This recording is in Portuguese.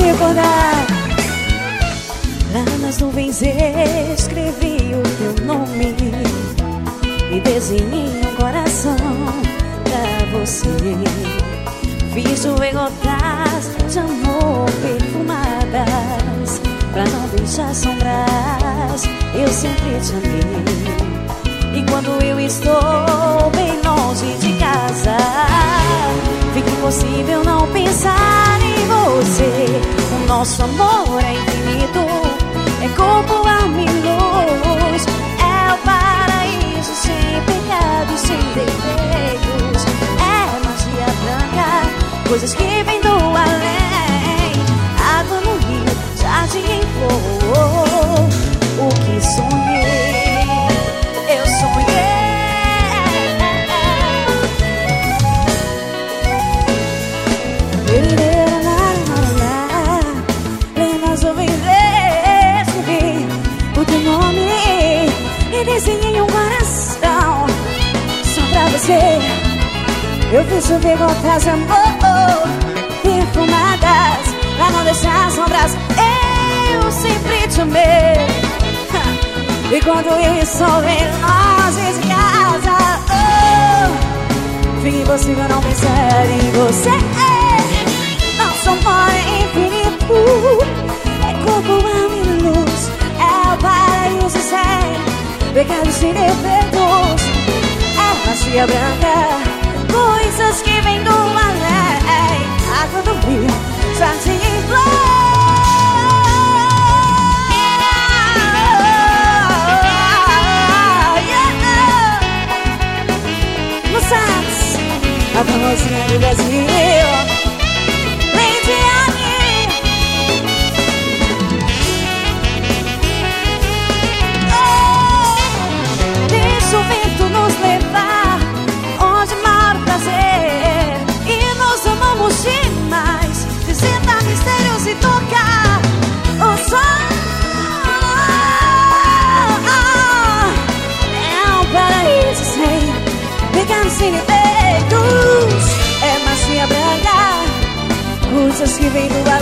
recordar. Lá nas nuvens escrevi o teu nome e desenhei um coração pra você. Fiz chover gotas de amor perfumadas pra não deixar sombras. Eu sempre te amei. E quando eu estou bem longe de casa, fica impossível não pensar em você. O nosso amor é infinito, é corpo, alma e luz. É o paraíso sem pecados, sem defeitos. É magia branca, coisas que vêm do além. Água no rio, jardim em flor. O que sonhei, eu sonhei. Nas nuvens escrevi o teu nome e desenhei um coração só pra você. Eu fiz chover gotas de amor perfumadas pra não deixar sombras. Eu sempre te amei. E quando eu estou bem longe de casa, fica impossível não pensar em você. Nosso amor é infinito, é corpo, alma e luz. É o paraíso sem pecados, sem defeitos. É magia branca, coisas que vêm do além. Água do rio, jardim em flor. A famosinha do Brasil, Lidiane. Deixa o vento nos levar onde mora o prazer e nos amamos demais. Visitar mistérios e tocar o sol. É um paraíso sem pecados, sem defeitos. É magia branca, coisas que vêm do ar.